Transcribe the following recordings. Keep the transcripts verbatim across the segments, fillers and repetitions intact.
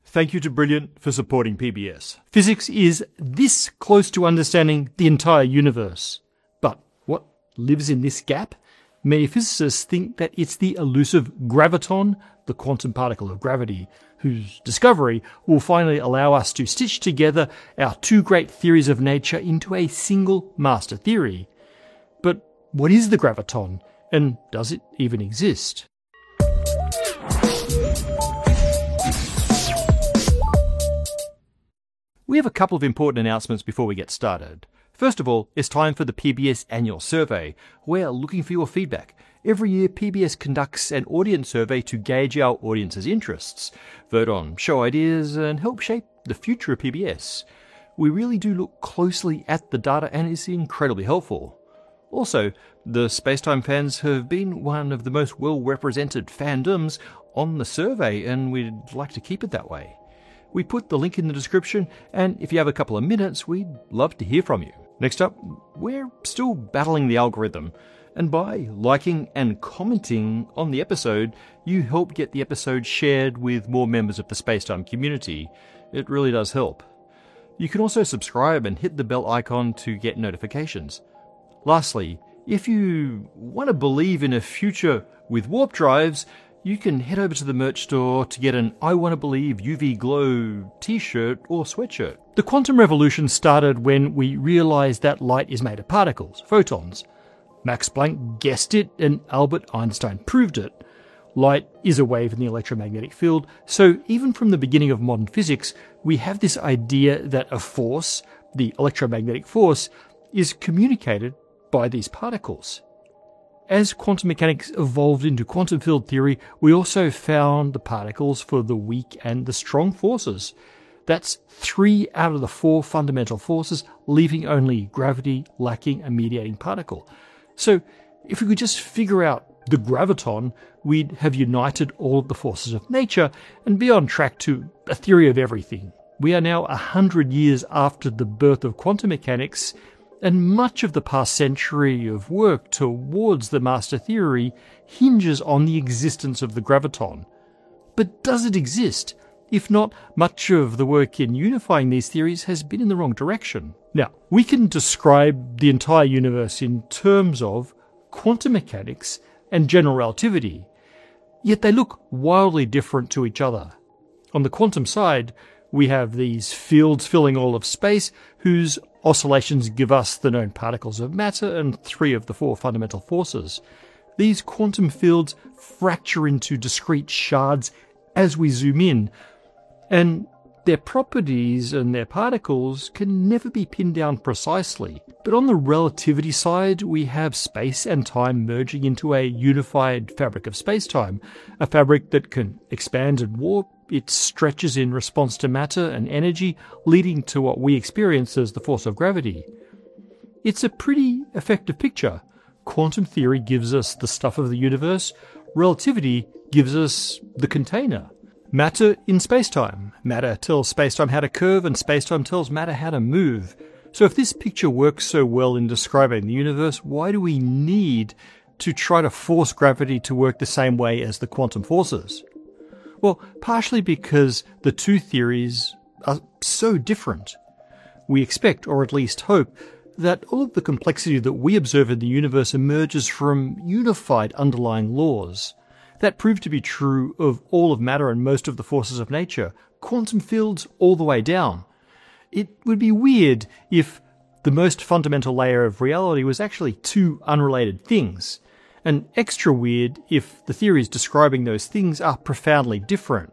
Thank you to Brilliant for supporting P B S. Physics is this close to understanding the entire universe. But what lives in this gap? Many physicists think that it's the elusive graviton, the quantum particle of gravity, whose discovery will finally allow us to stitch together our two great theories of nature into a single master theory. But what is the graviton, and does it even exist? We have a couple of important announcements before we get started. First of all, it's time for the P B S annual survey. We're looking for your feedback. Every year, P B S conducts an audience survey to gauge our audience's interests, vote on show ideas, and help shape the future of P B S. We really do look closely at the data, and it's incredibly helpful. Also, the Spacetime fans have been one of the most well-represented fandoms on the survey, and we'd like to keep it that way. We put the link in the description, and if you have a couple of minutes, we'd love to hear from you. Next up, we're still battling the algorithm, and by liking and commenting on the episode, you help get the episode shared with more members of the Spacetime community. It really does help. You can also subscribe and hit the bell icon to get notifications. Lastly, if you want to believe in a future with warp drives, you can head over to the merch store to get an I Want to Believe U V Glow t-shirt or sweatshirt. The quantum revolution started when we realized that light is made of particles, photons. Max Planck guessed it and Albert Einstein proved it. Light is a wave in the electromagnetic field, so even from the beginning of modern physics, we have this idea that a force, the electromagnetic force, is communicated by these particles. As quantum mechanics evolved into quantum field theory, we also found the particles for the weak and the strong forces. That's three out of the four fundamental forces, leaving only gravity lacking a mediating particle. So if we could just figure out the graviton, we'd have united all of the forces of nature and be on track to a theory of everything. We are now a hundred years after the birth of quantum mechanics, and much of the past century of work towards the master theory hinges on the existence of the graviton. But does it exist? If not, much of the work in unifying these theories has been in the wrong direction. Now, we can describe the entire universe in terms of quantum mechanics and general relativity, yet they look wildly different to each other. On the quantum side, we have these fields filling all of space, whose oscillations give us the known particles of matter and three of the four fundamental forces. These quantum fields fracture into discrete shards as we zoom in, and their properties and their particles can never be pinned down precisely. But on the relativity side, we have space and time merging into a unified fabric of space-time, a fabric that can expand and warp. It stretches in response to matter and energy, leading to what we experience as the force of gravity. It's a pretty effective picture. Quantum theory gives us the stuff of the universe. Relativity gives us the container. Matter in spacetime. Matter tells spacetime how to curve, and spacetime tells matter how to move. So if this picture works so well in describing the universe, why do we need to try to force gravity to work the same way as the quantum forces? Well, partially because the two theories are so different. We expect, or at least hope, that all of the complexity that we observe in the universe emerges from unified underlying laws. That proved to be true of all of matter and most of the forces of nature, quantum fields all the way down. It would be weird if the most fundamental layer of reality was actually two unrelated things. And extra weird if the theories describing those things are profoundly different,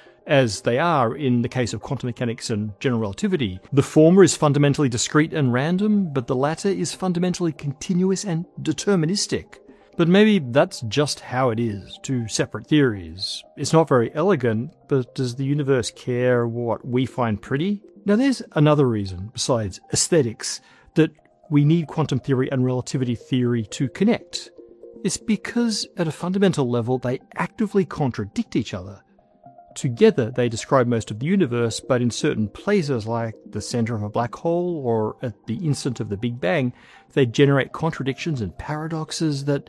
as they are in the case of quantum mechanics and general relativity. The former is fundamentally discrete and random, but the latter is fundamentally continuous and deterministic. But maybe that's just how it is, two separate theories. It's not very elegant, but does the universe care what we find pretty? Now there's another reason, besides aesthetics, that we need quantum theory and relativity theory to connect. It's because at a fundamental level they actively contradict each other. Together they describe most of the universe, but in certain places like the center of a black hole or at the instant of the Big Bang, they generate contradictions and paradoxes that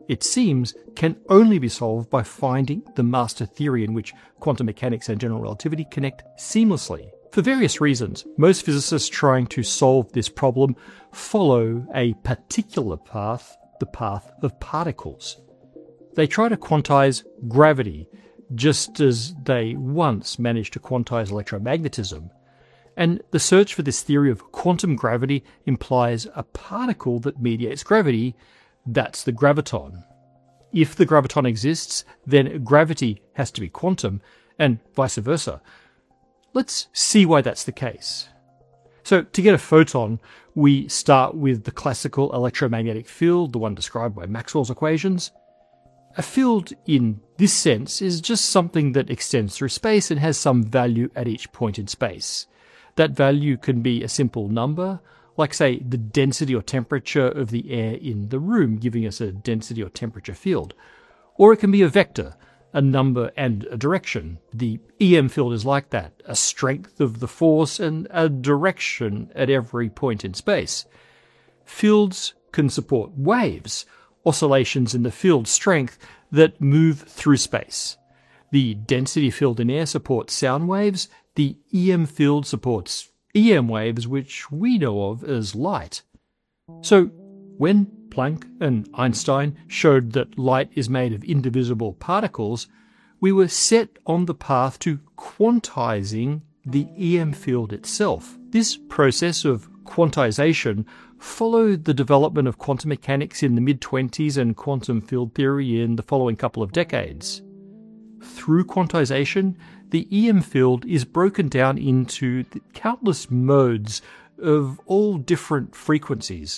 it seems, can only be solved by finding the master theory in which quantum mechanics and general relativity connect seamlessly. For various reasons, most physicists trying to solve this problem follow a particular path, the path of particles. They try to quantize gravity, just as they once managed to quantize electromagnetism. And the search for this theory of quantum gravity implies a particle that mediates gravity. That's the graviton. If the graviton exists, then gravity has to be quantum, and vice versa. Let's see why that's the case. So, to get a photon, we start with the classical electromagnetic field, the one described by Maxwell's equations. A field, in this sense, is just something that extends through space and has some value at each point in space. That value can be a simple number, like, say, the density or temperature of the air in the room, giving us a density or temperature field. Or it can be a vector, a number and a direction. The E M field is like that, a strength of the force and a direction at every point in space. Fields can support waves, oscillations in the field strength that move through space. The density field in air supports sound waves. The E M field supports E M waves, which we know of as light. So, when Planck and Einstein showed that light is made of indivisible particles, we were set on the path to quantizing the E M field itself. This process of quantization followed the development of quantum mechanics in the mid-twenties and quantum field theory in the following couple of decades. Through quantization, the E M field is broken down into the countless modes of all different frequencies.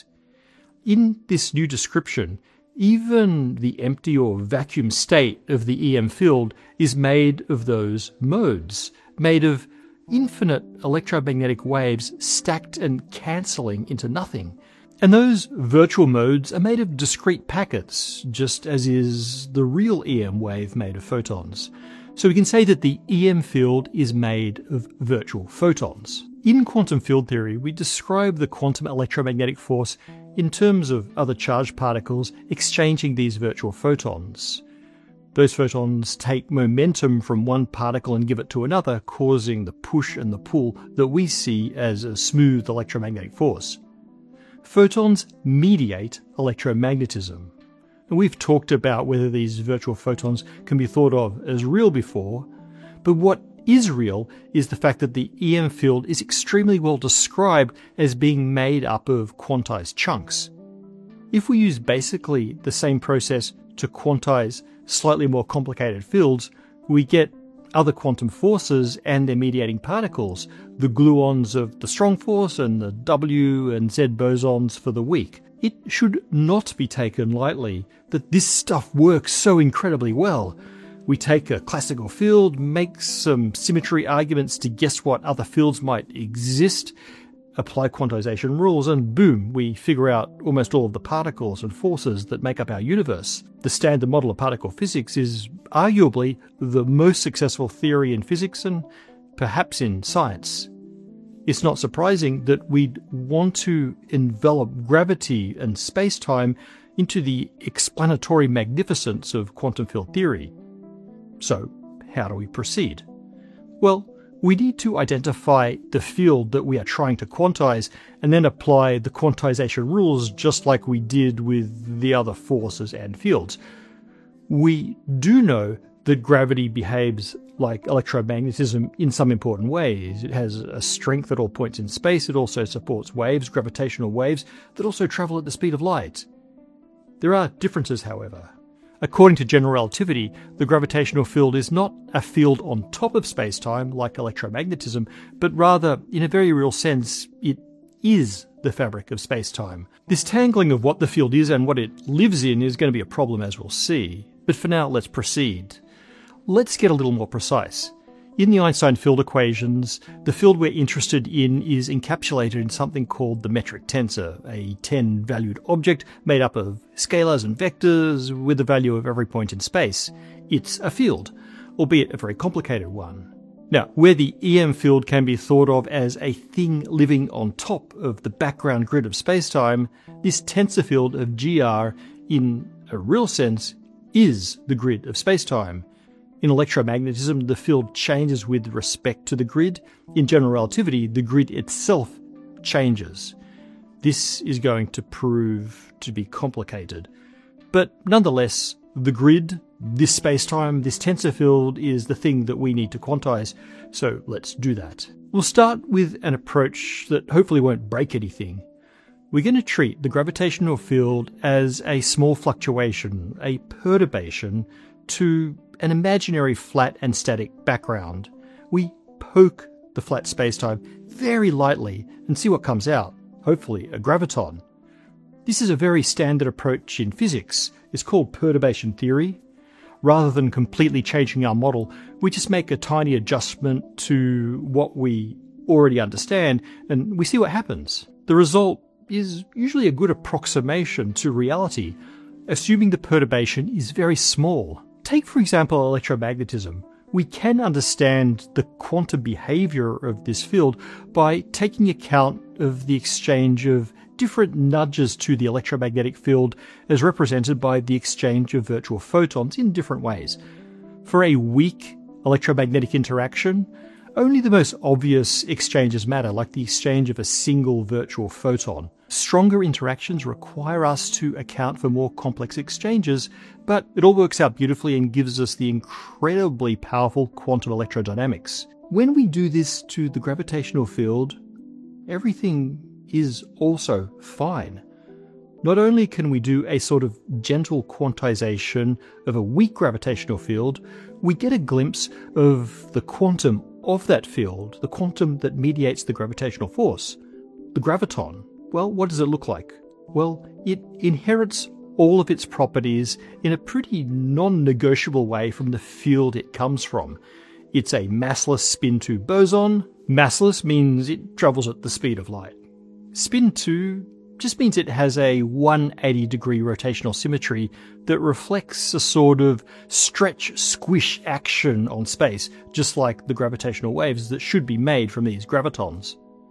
In this new description, even the empty or vacuum state of the E M field is made of those modes, made of infinite electromagnetic waves stacked and cancelling into nothing. And those virtual modes are made of discrete packets, just as is the real E M wave made of photons. So we can say that the E M field is made of virtual photons. In quantum field theory, we describe the quantum electromagnetic force in terms of other charged particles exchanging these virtual photons. Those photons take momentum from one particle and give it to another, causing the push and the pull that we see as a smooth electromagnetic force. Photons mediate electromagnetism. And we've talked about whether these virtual photons can be thought of as real before, but what is real is the fact that the E M field is extremely well described as being made up of quantized chunks. If we use basically the same process to quantize slightly more complicated fields, we get other quantum forces and their mediating particles, the gluons of the strong force and the W and Z bosons for the weak. It should not be taken lightly that this stuff works so incredibly well. We take a classical field, make some symmetry arguments to guess what other fields might exist, apply quantization rules, and boom, we figure out almost all of the particles and forces that make up our universe. The standard model of particle physics is arguably the most successful theory in physics and perhaps in science. It's not surprising that we'd want to envelop gravity and space-time into the explanatory magnificence of quantum field theory. So, how do we proceed? Well, we need to identify the field that we are trying to quantize and then apply the quantization rules just like we did with the other forces and fields. We do know that gravity behaves like electromagnetism in some important ways. It has a strength at all points in space. It also supports waves, gravitational waves, that also travel at the speed of light. There are differences, however. According to general relativity, the gravitational field is not a field on top of space-time like electromagnetism, but rather, in a very real sense, it is the fabric of space-time. This tangling of what the field is and what it lives in is going to be a problem, as we'll see. But for now, let's proceed. Let's get a little more precise. In the Einstein field equations, the field we're interested in is encapsulated in something called the metric tensor, a ten-valued object made up of scalars and vectors with the value of every point in space. It's a field, albeit a very complicated one. Now, where the E M field can be thought of as a thing living on top of the background grid of spacetime, this tensor field of G R in a real sense, is the grid of space-time. In electromagnetism, the field changes with respect to the grid. In general relativity, the grid itself changes. This is going to prove to be complicated. But nonetheless, the grid, this space-time, this tensor field is the thing that we need to quantize, so let's do that. We'll start with an approach that hopefully won't break anything. We're going to treat the gravitational field as a small fluctuation, a perturbation, to an imaginary flat and static background. We poke the flat spacetime very lightly and see what comes out, hopefully a graviton. This is a very standard approach in physics. It's called perturbation theory. Rather than completely changing our model, we just make a tiny adjustment to what we already understand and we see what happens. The result is usually a good approximation to reality, assuming the perturbation is very small. Take, for example, electromagnetism. We can understand the quantum behavior of this field by taking account of the exchange of different nudges to the electromagnetic field as represented by the exchange of virtual photons in different ways. For a weak electromagnetic interaction, only the most obvious exchanges matter, like the exchange of a single virtual photon. Stronger interactions require us to account for more complex exchanges, but it all works out beautifully and gives us the incredibly powerful quantum electrodynamics. When we do this to the gravitational field, everything is also fine. Not only can we do a sort of gentle quantization of a weak gravitational field, we get a glimpse of the quantum of that field, the quantum that mediates the gravitational force. The graviton, well, what does it look like? Well, it inherits all of its properties in a pretty non-negotiable way from the field it comes from. It's a massless spin two boson. Massless means it travels at the speed of light. Spin two just means it has a one hundred eighty degree rotational symmetry that reflects a sort of stretch-squish action on space, just like the gravitational waves that should be made from these gravitons.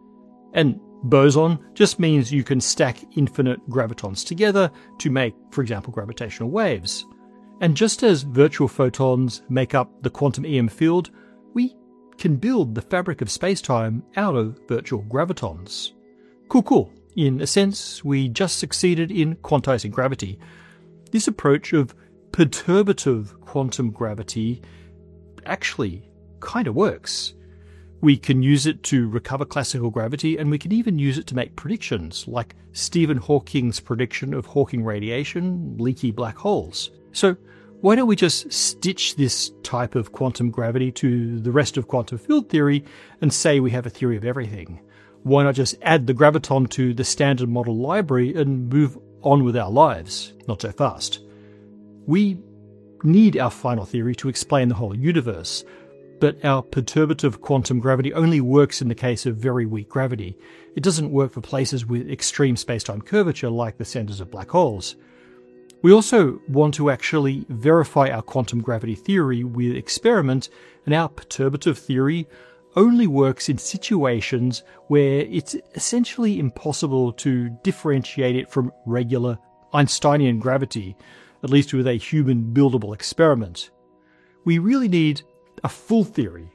And boson just means you can stack infinite gravitons together to make, for example, gravitational waves. And just as virtual photons make up the quantum E M field, we can build the fabric of spacetime out of virtual gravitons. Cool, cool. In a sense, we just succeeded in quantizing gravity. This approach of perturbative quantum gravity actually kind of works. We can use it to recover classical gravity, and we can even use it to make predictions, like Stephen Hawking's prediction of Hawking radiation, leaky black holes. So why don't we just stitch this type of quantum gravity to the rest of quantum field theory and say we have a theory of everything? Why not just add the graviton to the standard model library and move on with our lives? Not so fast. We need our final theory to explain the whole universe, but our perturbative quantum gravity only works in the case of very weak gravity. It doesn't work for places with extreme spacetime curvature like the centers of black holes. We also want to actually verify our quantum gravity theory with experiment, and our perturbative theory only works in situations where it's essentially impossible to differentiate it from regular Einsteinian gravity, at least with a human buildable experiment. We really need a full theory.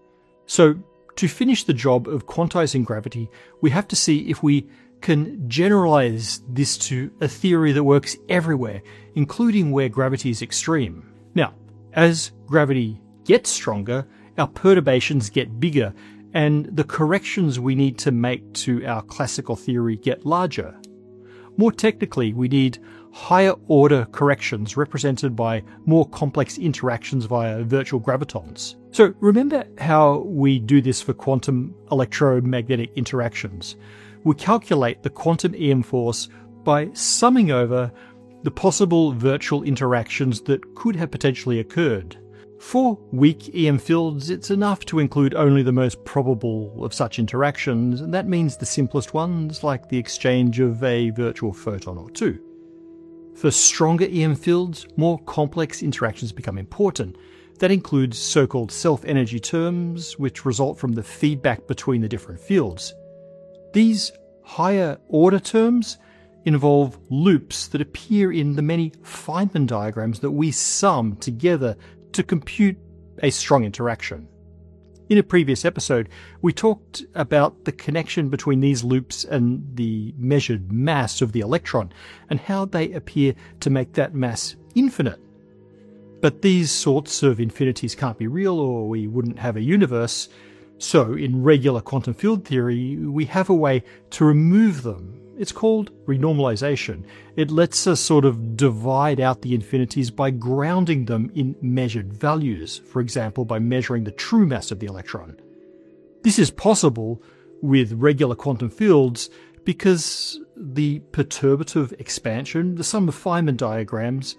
So, to finish the job of quantizing gravity, we have to see if we can generalize this to a theory that works everywhere, including where gravity is extreme. Now, as gravity gets stronger, our perturbations get bigger, and the corrections we need to make to our classical theory get larger. More technically, we need higher order corrections represented by more complex interactions via virtual gravitons. So remember how we do this for quantum electromagnetic interactions. We calculate the quantum E M force by summing over the possible virtual interactions that could have potentially occurred. For weak E M fields, it's enough to include only the most probable of such interactions, and that means the simplest ones, like the exchange of a virtual photon or two. For stronger E M fields, more complex interactions become important. That includes so-called self-energy terms, which result from the feedback between the different fields. These higher order terms involve loops that appear in the many Feynman diagrams that we sum together to compute a strong interaction. In a previous episode, we talked about the connection between these loops and the measured mass of the electron, and how they appear to make that mass infinite. But these sorts of infinities can't be real, or we wouldn't have a universe. So, in regular quantum field theory, we have a way to remove them. It's called renormalization. It lets us sort of divide out the infinities by grounding them in measured values, for example, by measuring the true mass of the electron. This is possible with regular quantum fields because the perturbative expansion, the sum of Feynman diagrams,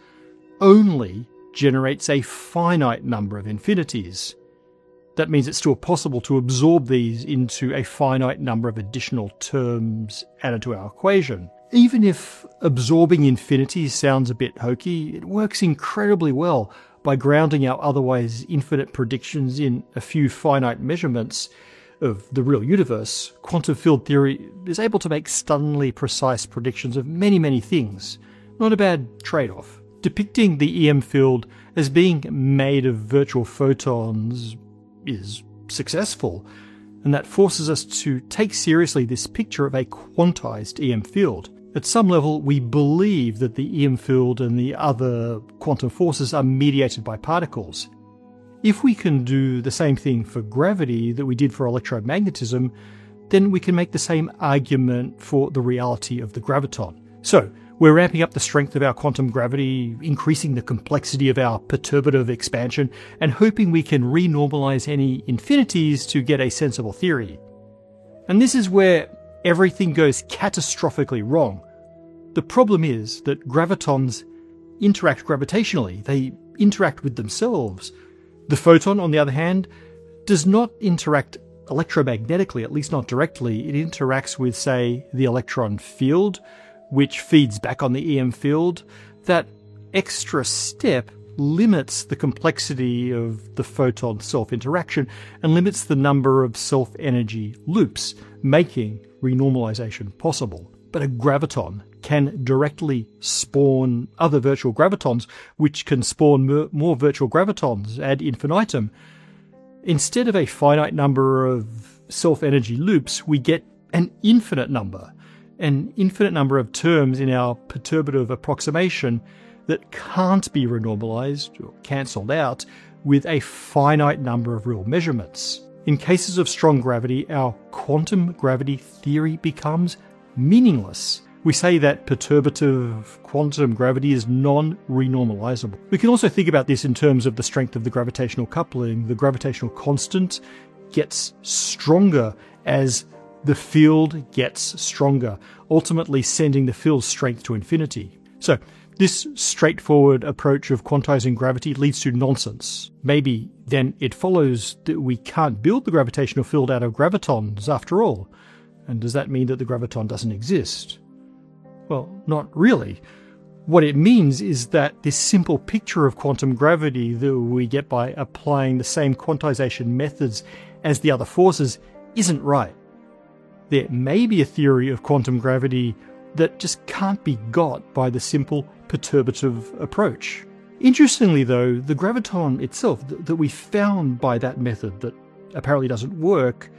only generates a finite number of infinities. That means it's still possible to absorb these into a finite number of additional terms added to our equation. Even if absorbing infinities sounds a bit hokey, it works incredibly well by grounding our otherwise infinite predictions in a few finite measurements of the real universe. Quantum field theory is able to make stunningly precise predictions of many, many things. Not a bad trade-off. Depicting the E M field as being made of virtual photons is successful, and that forces us to take seriously this picture of a quantized E M field. At some level, we believe that the E M field and the other quantum forces are mediated by particles. If we can do the same thing for gravity that we did for electromagnetism, then we can make the same argument for the reality of the graviton. So, we're ramping up the strength of our quantum gravity, increasing the complexity of our perturbative expansion, and hoping we can renormalize any infinities to get a sensible theory. And this is where everything goes catastrophically wrong. The problem is that gravitons interact gravitationally. They interact with themselves. The photon, on the other hand, does not interact electromagnetically, at least not directly. It interacts with, say, the electron field, which feeds back on the E M field. That extra step limits the complexity of the photon self-interaction and limits the number of self-energy loops, making renormalization possible. But a graviton can directly spawn other virtual gravitons, which can spawn more virtual gravitons ad infinitum. Instead of a finite number of self-energy loops, we get an infinite number. An infinite number of terms in our perturbative approximation that can't be renormalized or cancelled out with a finite number of real measurements. In cases of strong gravity, our quantum gravity theory becomes meaningless. We say that perturbative quantum gravity is non-renormalizable. We can also think about this in terms of the strength of the gravitational coupling. The gravitational constant gets stronger as the field gets stronger, ultimately sending the field's strength to infinity. So, this straightforward approach of quantizing gravity leads to nonsense. Maybe then it follows that we can't build the gravitational field out of gravitons after all. And does that mean that the graviton doesn't exist? Well, not really. What it means is that this simple picture of quantum gravity that we get by applying the same quantization methods as the other forces isn't right. There may be a theory of quantum gravity that just can't be got by the simple perturbative approach. Interestingly though, the graviton itself that we found by that method that apparently doesn't work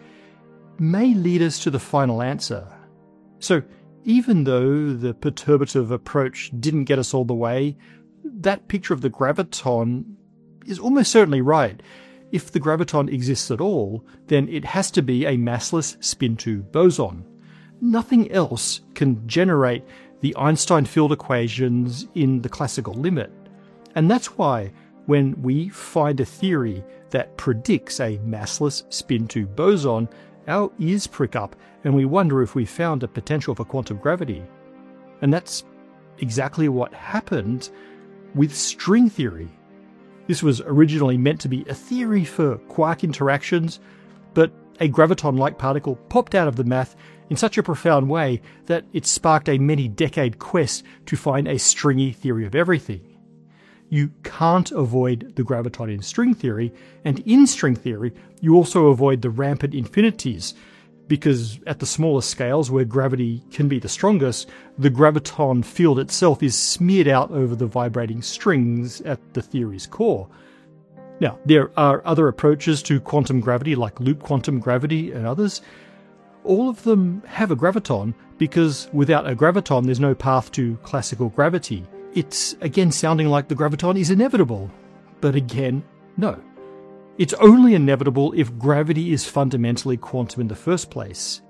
may lead us to the final answer. So even though the perturbative approach didn't get us all the way, that picture of the graviton is almost certainly right. If the graviton exists at all, then it has to be a massless spin two boson. Nothing else can generate the Einstein field equations in the classical limit. And that's why when we find a theory that predicts a massless spin two boson, our ears prick up and we wonder if we found a potential for quantum gravity. And that's exactly what happened with string theory. This was originally meant to be a theory for quark interactions, but a graviton-like particle popped out of the math in such a profound way that it sparked a many-decade quest to find a stringy theory of everything. You can't avoid the graviton in string theory, and in string theory, you also avoid the rampant infinities, because at the smaller scales where gravity can be the strongest, the graviton field itself is smeared out over the vibrating strings at the theory's core. Now, there are other approaches to quantum gravity like loop quantum gravity and others. All of them have a graviton because without a graviton there's no path to classical gravity. It's again sounding like the graviton is inevitable, but again, no. It's only inevitable if gravity is fundamentally quantum in the first place.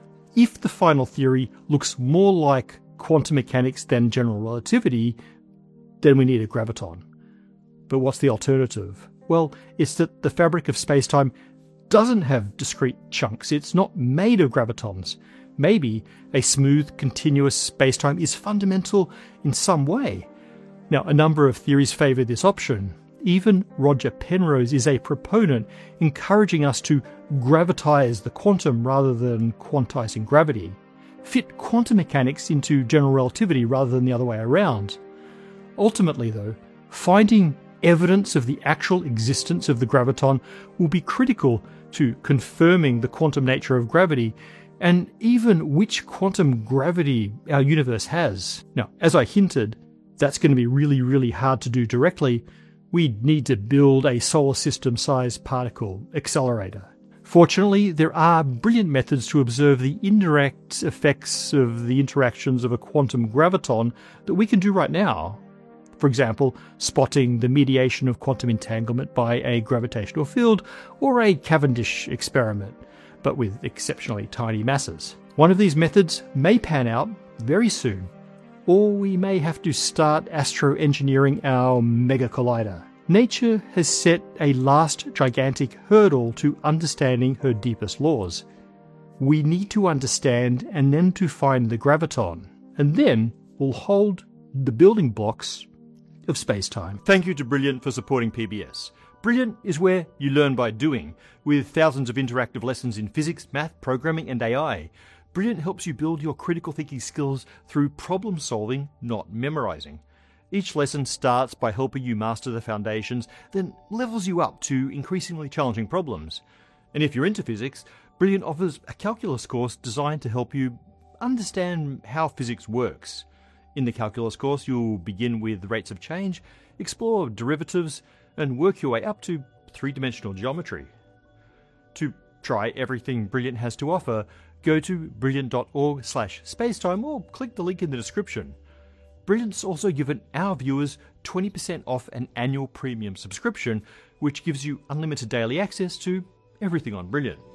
If the final theory looks more like quantum mechanics than general relativity, then we need a graviton. But what's the alternative? Well, it's that the fabric of space-time doesn't have discrete chunks. It's not made of gravitons. Maybe a smooth, continuous space-time is fundamental in some way. Now, a number of theories favour this option. Even Roger Penrose is a proponent, encouraging us to gravitize the quantum rather than quantizing gravity. Fit quantum mechanics into general relativity rather than the other way around. Ultimately, though, finding evidence of the actual existence of the graviton will be critical to confirming the quantum nature of gravity and even which quantum gravity our universe has. Now, as I hinted, that's going to be really, really hard to do directly. We'd need to build a solar system-sized particle accelerator. Fortunately, there are brilliant methods to observe the indirect effects of the interactions of a quantum graviton that we can do right now. For example, spotting the mediation of quantum entanglement by a gravitational field or a Cavendish experiment, but with exceptionally tiny masses. One of these methods may pan out very soon, or we may have to start astro-engineering our mega collider. Nature has set a last gigantic hurdle to understanding her deepest laws. We need to understand and then to find the graviton, and then we'll hold the building blocks of space-time. Thank you to Brilliant for supporting P B S. Brilliant is where you learn by doing, with thousands of interactive lessons in physics, math, programming and A I. Brilliant helps you build your critical thinking skills through problem solving, not memorizing. Each lesson starts by helping you master the foundations, then levels you up to increasingly challenging problems. And if you're into physics, Brilliant offers a calculus course designed to help you understand how physics works. In the calculus course, you'll begin with rates of change, explore derivatives, and work your way up to three-dimensional geometry. To try everything Brilliant has to offer, go to brilliant.org slash spacetime or click the link in the description. Brilliant's also given our viewers twenty percent off an annual premium subscription, which gives you unlimited daily access to everything on Brilliant.